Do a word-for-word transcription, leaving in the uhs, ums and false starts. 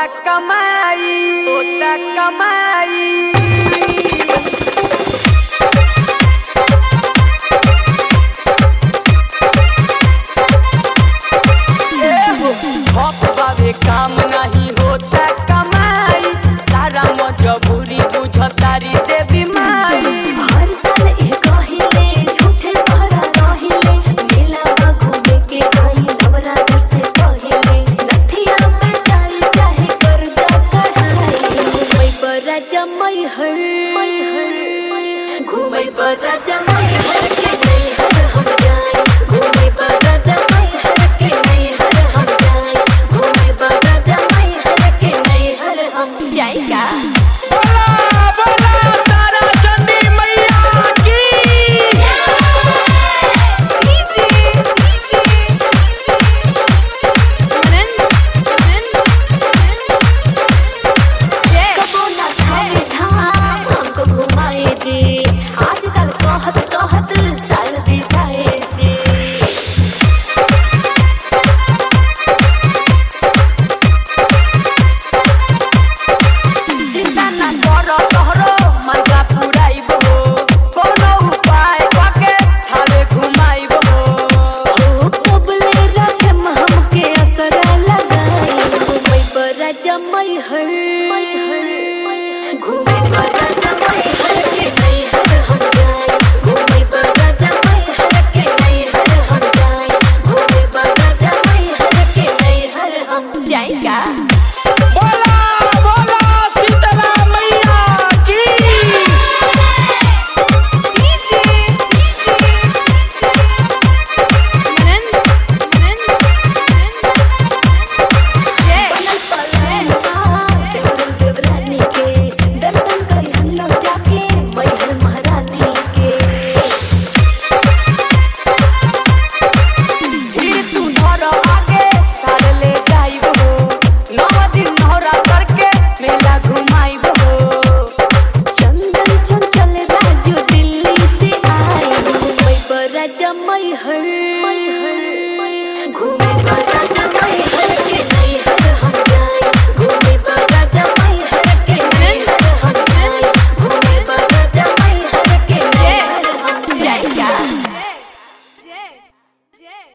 कमाई होता कमाई काम नहीं होता कमाई सारा मजबूरी बुझतारी देवी माई हर साल ए कहिले झूठे तोहरा रहिले मेला घूमे के आई नवरात्र से पहिले नथिया पे चल चाहे कर्जा कढ़ाई घूमे पर राजा मई हर मई हर घूमे पर राजा मई हर के नहीं हर हम जाए घूमे पर राजा मई हर के नहीं हर हम जाए घूमे पर राजा मई हर के नहीं हर हम जाएगा आजकल कहत कहत साल बिताए जी चिंता ना करो तोहरो मनका पुराइबो कोनो उपाय पाके थाले घुमाइबो हो कबले रखम हमके असर लगाई घूमे पर राजा मई हर मई हर घूमे पर राजा मई हर के नहीं हर हम जाए घूमे पर राजा मई हर के नहीं हर हम जाए घूमे पर राजा मई हर के नहीं हर हम जाएगा बोला बोला सीता मैया की देवरानी के दर्शन करी हम लोग जाके मैहर महारानी के फिर तू धर आगे साल ले जाइबो नौ दिन नौरा करके मेला घुमाइबो चंदन चंचल राजू दिल्ली से आए घूमे पर राजा मई हर मई हर घूमे पर राजा मई हर के नहीं हर हम जाए घूमे पर राजा मई हर के नहीं हर हम जाए घूमे पर राजा मई हर के नहीं हर हम जाएगा।